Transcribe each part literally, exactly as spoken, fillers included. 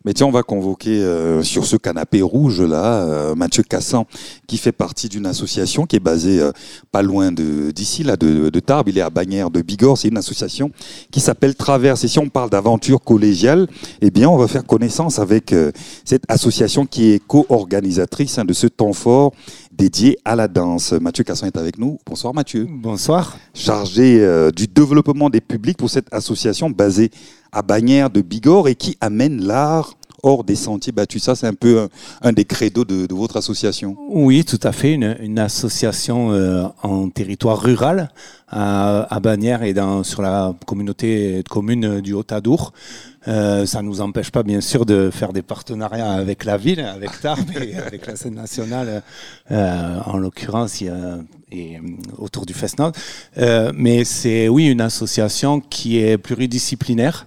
Mais tiens, on va convoquer euh, sur ce canapé rouge-là euh, Mathieu Cassan, qui fait partie d'une association qui est basée euh, pas loin de, d'ici, là, de, de Tarbes. Il est à Bagnères de Bigorre. C'est une association qui s'appelle Traverse. Et si on parle d'aventure collégiale, eh bien, on va faire connaissance avec euh, cette association qui est co-organisatrice hein, de ce temps fort dédié à la danse. Mathieu Cassan est avec nous. Bonsoir Mathieu. Bonsoir. Chargé euh, du développement des publics pour cette association basée à Bagnères de Bigorre et qui amène l'art hors des sentiers battus. Ça, c'est un peu un, un des credos de, de votre association. Oui, tout à fait. Une, une association euh, en territoire rural à, à Bagnères et dans, sur la communauté de communes du Haut-Adour. Euh, ça ne nous empêche pas, bien sûr, de faire des partenariats avec la ville, avec Tarbes et avec la scène nationale, euh, en l'occurrence, et, et autour du Fest-Nord. Euh, mais c'est, oui, une association qui est pluridisciplinaire,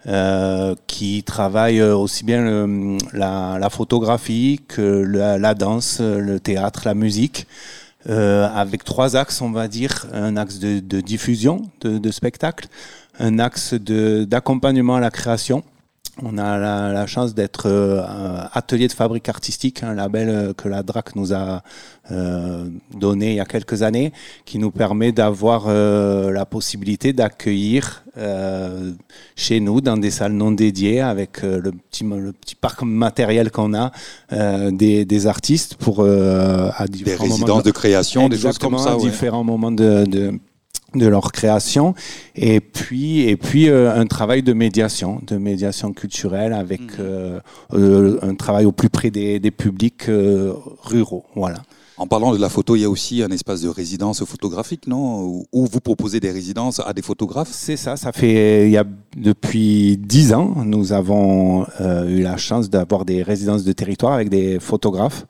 euh, qui travaille aussi bien le, la, la photographie que la, la danse, le théâtre, la musique. Euh, avec trois axes, on va dire, un axe de, de diffusion de, de spectacles, un axe de, d'accompagnement à la création. On a la, la chance d'être euh, atelier de fabrique artistique, un label que la D R A C nous a euh, donné il y a quelques années, qui nous permet d'avoir euh, la possibilité d'accueillir euh, chez nous, dans des salles non dédiées, avec euh, le, petit, le petit parc matériel qu'on a, euh, des, des artistes pour euh, à des résidences de, de création, des choses comme ça, à différents ouais. moments de, de de leur création, et puis et puis euh, un travail de médiation, de médiation culturelle avec mmh. euh, euh, un travail au plus près des, des publics euh, ruraux. Voilà. En parlant de la photo, il y a aussi un espace de résidence photographique, non ? Où vous proposez des résidences à des photographes ? C'est ça, ça fait, il y a depuis dix ans, nous avons euh, eu la chance d'avoir des résidences de territoire avec des photographes.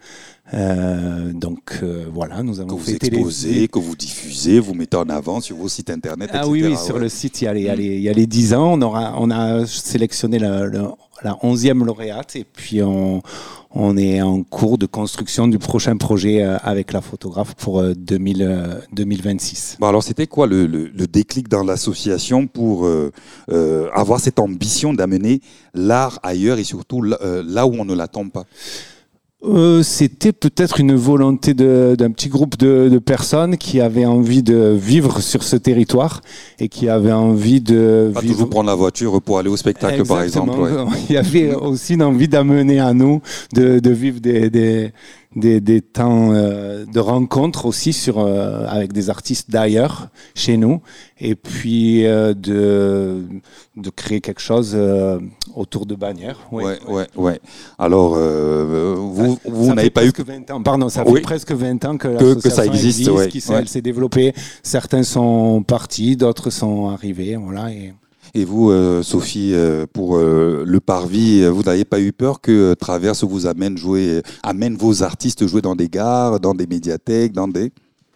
Euh, donc euh, voilà, nous avons que vous exposez, les... que vous diffusez, vous mettez en avant sur vos sites internet, ah, et cetera. Ah oui, oui, ouais. Sur le site, il y a les, il y a les, il y a les dix ans, on, aura, on a sélectionné la, la, la onzième lauréate et puis on, on est en cours de construction du prochain projet euh, avec la photographe pour euh, deux mille vingt-six. Bon, alors c'était quoi le, le, le déclic dans l'association pour euh, euh, avoir cette ambition d'amener l'art ailleurs et surtout là, euh, là où on ne l'attend pas ? Euh, c'était peut-être une volonté de, d'un petit groupe de, de personnes qui avaient envie de vivre sur ce territoire et qui avaient envie de pas vivre... toujours prendre la voiture pour aller au spectacle. Exactement. Par exemple. Ouais. Il y avait aussi une envie d'amener à nous de, de vivre des, des, des, des temps euh, de rencontres aussi sur, euh, avec des artistes d'ailleurs chez nous, et puis euh, de, de créer quelque chose euh, autour de Bagnères. Oui, ouais, ouais, ouais. Alors, euh, vous, ça, vous ça n'avez pas eu... vingt ans, pardon, ça oui. fait presque vingt ans que, que, que ça existe, existe ouais. qui s'est, ouais. elle s'est développée. Certains sont partis, d'autres sont arrivés, voilà. Et... Et vous, euh, Sophie, euh, pour euh, le Parvis, vous n'avez pas eu peur que euh, Traverse vous amène jouer, euh, amène vos artistes jouer dans des gares, dans des médiathèques, dans des...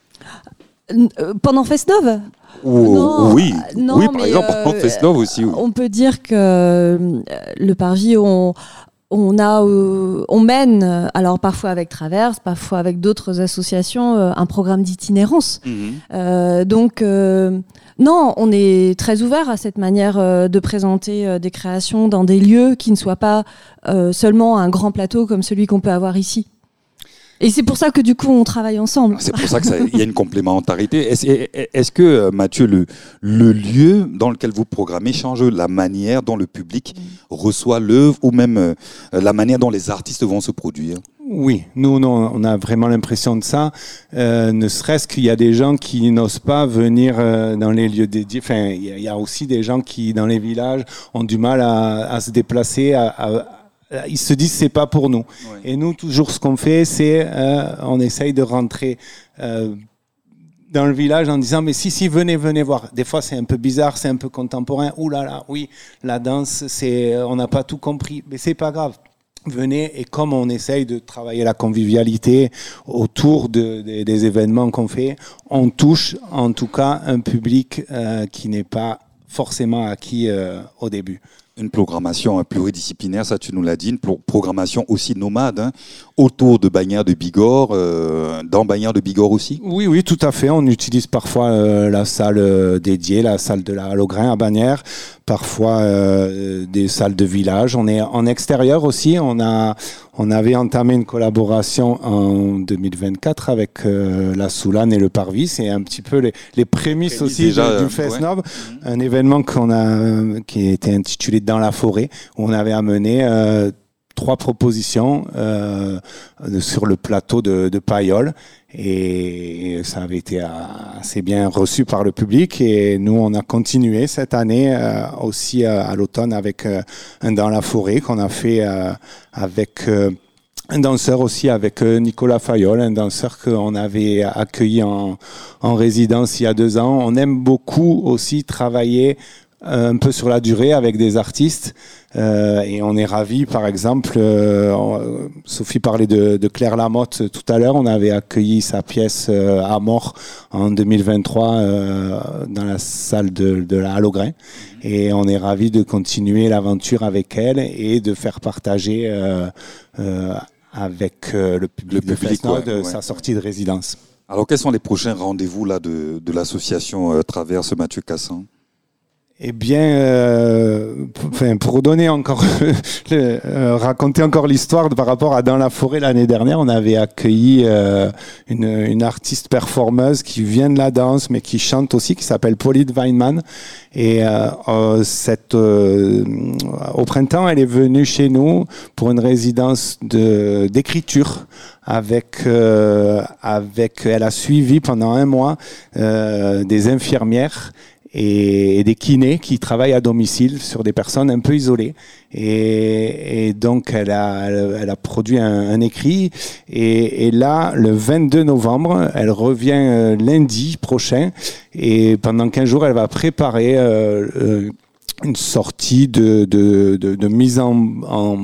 Euh, pendant Fest-Nov ? Ou, non, oui, non, oui, par exemple, euh, pendant Fest-Nov aussi. Oui. On peut dire que euh, le Parvis, on... On, a, euh, on mène, alors parfois avec Traverse, parfois avec d'autres associations, euh, un programme d'itinérance. Mmh. Euh, donc, euh, non, on est très ouvert à cette manière euh, de présenter euh, des créations dans des lieux qui ne soient pas euh, seulement un grand plateau comme celui qu'on peut avoir ici. Et c'est pour ça que du coup on travaille ensemble. C'est pour ça qu'il y a une complémentarité. Est-ce, est-ce que Mathieu, le, le lieu dans lequel vous programmez change la manière dont le public reçoit l'œuvre ou même euh, la manière dont les artistes vont se produire ? Oui, nous, nous on a vraiment l'impression de ça. Euh, ne serait-ce qu'il y a des gens qui n'osent pas venir euh, dans les lieux dédiés. Enfin, il y, y a aussi des gens qui dans les villages ont du mal à, à se déplacer, à, à ils se disent c'est pas pour nous. Ouais. Et nous toujours ce qu'on fait c'est euh, on essaye de rentrer euh, dans le village en disant mais si si venez venez voir. Des fois c'est un peu bizarre, c'est un peu contemporain. Ouh là là, oui, la danse c'est on n'a pas tout compris, mais c'est pas grave. Venez, et comme on essaye de travailler la convivialité autour de, de, des événements qu'on fait, on touche en tout cas un public euh, qui n'est pas forcément acquis euh, au début. une programmation pluridisciplinaire, ça tu nous l'as dit, une pro- programmation aussi nomade, hein, autour de Bagnères de Bigorre, euh, dans Bagnères de Bigorre aussi. Oui, oui, tout à fait. On utilise parfois euh, la salle euh, dédiée, la salle de la Halle aux Grains à Bagnères, parfois euh, des salles de village. On est en extérieur aussi. On a, on avait entamé une collaboration en deux mille vingt-quatre avec euh, la Soulane et le Parvis. C'est un petit peu les, les prémices, prémices aussi déjà, de, du Fest-Nob, ouais. Un événement qu'on a, qui était intitulé Dans la forêt, où on avait amené euh, trois propositions euh, sur le plateau de, de Paillol, et ça avait été assez bien reçu par le public, et nous on a continué cette année euh, aussi euh, à l'automne avec euh, un Dans la forêt qu'on a fait euh, avec euh, un danseur aussi, avec Nicolas Fayol, un danseur qu'on avait accueilli en, en résidence il y a deux ans. On aime beaucoup aussi travailler un peu sur la durée avec des artistes, euh, et on est ravis, par exemple, euh, Sophie parlait de, de Claire Lamotte tout à l'heure, on avait accueilli sa pièce euh, à mort en deux mille vingt-trois euh, dans la salle de, de la Halle aux Grains, et on est ravis de continuer l'aventure avec elle et de faire partager euh, euh, avec euh, le public, le public de, ouais, de ouais, sa sortie de résidence. Alors quels sont les prochains rendez-vous là, de, de l'association euh, Traverse Mathieu Cassan ? Eh bien, euh, enfin, pour donner encore, le, euh, raconter encore l'histoire de, par rapport à Dans la forêt l'année dernière, on avait accueilli euh, une, une artiste performeuse qui vient de la danse, mais qui chante aussi, qui s'appelle Pauline Weinman. Et euh, euh, cette, euh, au printemps, elle est venue chez nous pour une résidence de, d'écriture. Avec, euh, avec, elle a suivi pendant un mois euh, des infirmières et des kinés qui travaillent à domicile sur des personnes un peu isolées. Et, et donc, elle a, elle a produit un, un écrit. Et, et là, le vingt-deux novembre, elle revient lundi prochain. Et pendant quinze jours, elle va préparer euh, euh, une sortie de, de, de, de mise en, en,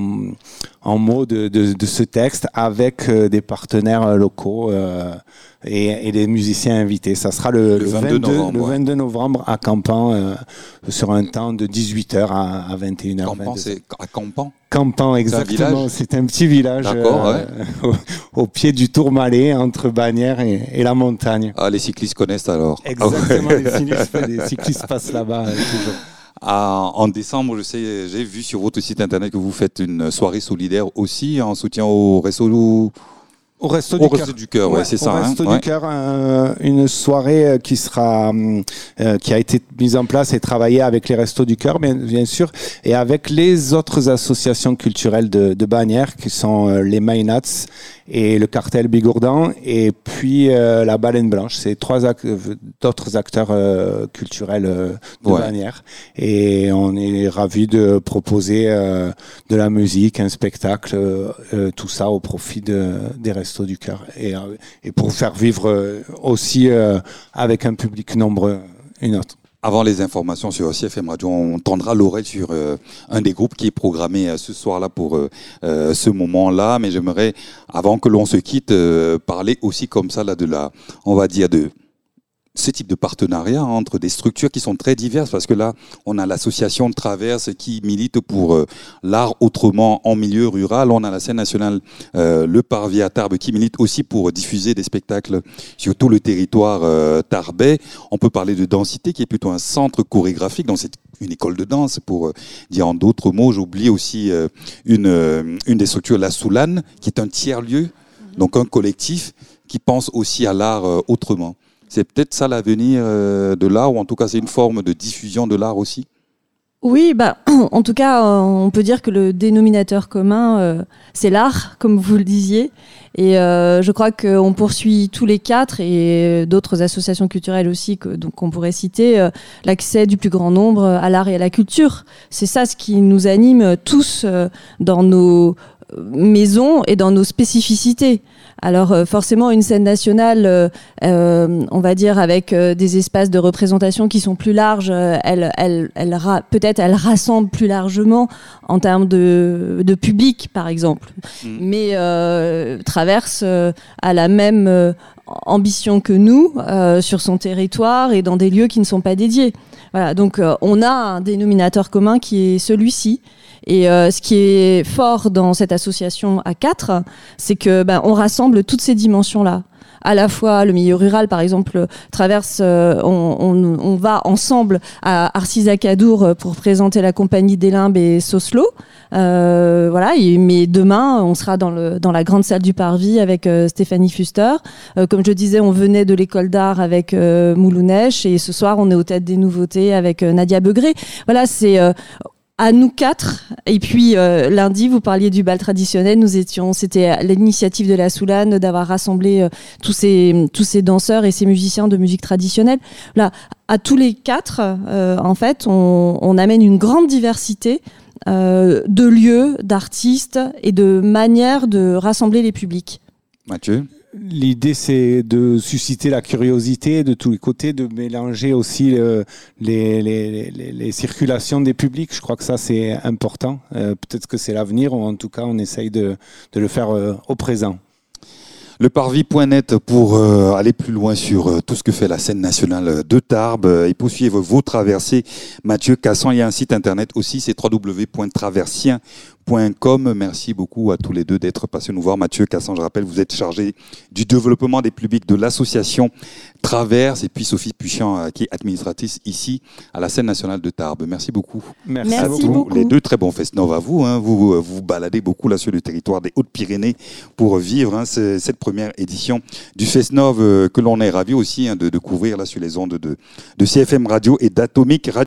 en mots de, de, de ce texte avec euh, des partenaires locaux euh, et, et des musiciens invités. Ça sera le, le, vingt-deux, novembre, le vingt-deux novembre à Campan, euh, sur un temps de dix-huit heures à, à vingt et une heures. Campan, c'est à Campan Campan, exactement. C'est un, c'est un petit village euh, ouais. au, au pied du Tourmalet, entre Bagnères et, et la montagne. Ah, les cyclistes connaissent alors. Exactement, ah ouais. les, cyclistes, les cyclistes passent là-bas euh, toujours. Ah, en décembre, je sais, j'ai vu sur votre site internet que vous faites une soirée solidaire aussi en soutien au Resto Au Resto au du Resto du Cœur, ouais, ouais, c'est au ça. Au Resto hein, du ouais. Cœur, euh, une soirée qui sera, euh, qui a été mise en place et travaillée avec les Restos du Cœur, bien, bien sûr, et avec les autres associations culturelles de, de Bagnères, qui sont euh, les Maynats et le Cartel Bigourdan, et puis euh, la Baleine Blanche. C'est trois ac- d'autres acteurs euh, culturels euh, de ouais. Bagnères, et on est ravis de proposer euh, de la musique, un spectacle, euh, tout ça au profit de, des Restos du Cœur, et, et pour faire vivre aussi euh, avec un public nombreux une autre. Avant les informations sur C F M Radio, on tendra l'oreille sur euh, un des groupes qui est programmé euh, ce soir-là pour euh, euh, ce moment-là. Mais j'aimerais, avant que l'on se quitte, euh, parler aussi comme ça là de la, on va dire de ce type de partenariat entre des structures qui sont très diverses, parce que là, on a l'association de Traverse qui milite pour euh, l'art autrement en milieu rural. On a la scène nationale euh, Le Parvis à Tarbes qui milite aussi pour diffuser des spectacles sur tout le territoire euh, tarbais. On peut parler de Densité qui est plutôt un centre chorégraphique, donc c'est une école de danse pour euh, dire en d'autres mots. J'oublie aussi euh, une, euh, une des structures, la Soulane, qui est un tiers-lieu, donc un collectif qui pense aussi à l'art euh, autrement. C'est peut-être ça l'avenir euh, de l'art, ou en tout cas c'est une forme de diffusion de l'art aussi. Oui, bah, en tout cas, on peut dire que le dénominateur commun, euh, c'est l'art, comme vous le disiez. Et euh, je crois qu'on poursuit tous les quatre, et d'autres associations culturelles aussi que, donc, qu'on pourrait citer, euh, l'accès du plus grand nombre à l'art et à la culture. C'est ça ce qui nous anime tous euh, dans nos maisons et dans nos spécificités. Alors euh, forcément une scène nationale, euh, euh, on va dire avec euh, des espaces de représentation qui sont plus larges, euh, elle, elle, elle ra- peut-être elle rassemble plus largement en termes de, de public par exemple. Mmh. Mais euh, Traverse euh, a la même euh, ambition que nous euh, sur son territoire et dans des lieux qui ne sont pas dédiés. Voilà, donc euh, on a un dénominateur commun qui est celui-ci. Et euh, ce qui est fort dans cette association à quatre, c'est que ben, on rassemble toutes ces dimensions-là. À la fois le milieu rural, par exemple, traverse, euh, on, on, on va ensemble à Arcis-Acadour pour présenter la compagnie des Limbes et Soslo. Euh, voilà, et, mais demain, on sera dans, le, dans la grande salle du Parvis avec euh, Stéphanie Fuster. Euh, comme je disais, on venait de l'école d'art avec euh, Moulounèche, et ce soir, on est aux têtes des nouveautés avec euh, Nadia Begré. Voilà, c'est... Euh, à nous quatre. Et puis euh, lundi, vous parliez du bal traditionnel. Nous étions, c'était l'initiative de la Soulane d'avoir rassemblé euh, tous ces tous ces danseurs et ces musiciens de musique traditionnelle. Là, à tous les quatre, euh, en fait, on, on amène une grande diversité euh, de lieux, d'artistes et de manières de rassembler les publics. Mathieu? L'idée, c'est de susciter la curiosité de tous les côtés, de mélanger aussi euh, les, les, les, les circulations des publics. Je crois que ça, c'est important. Euh, peut-être que c'est l'avenir, ou en tout cas, on essaye de, de le faire euh, au présent. Le parvis point net pour euh, aller plus loin sur euh, tout ce que fait la scène nationale de Tarbes euh, et poursuivre vos traversées. Mathieu Cassan, il y a un site internet aussi, c'est w w w point traversien point com. Merci beaucoup à tous les deux d'être passés nous voir. Mathieu Cassan, je rappelle, vous êtes chargé du développement des publics de l'association Traverse, et puis Sophie Puchian, euh, qui est administratrice ici à la scène nationale de Tarbes. Merci beaucoup. Merci, Merci à beaucoup. tous les deux. Très bon Fest-Nov à vous. Hein. Vous, vous vous baladez beaucoup là sur le territoire des Hautes-Pyrénées pour vivre hein, cette première édition du Fest-Nov euh, que l'on est ravi aussi hein, de, de couvrir là sur les ondes de, de C F M Radio et d'Atomic Radio.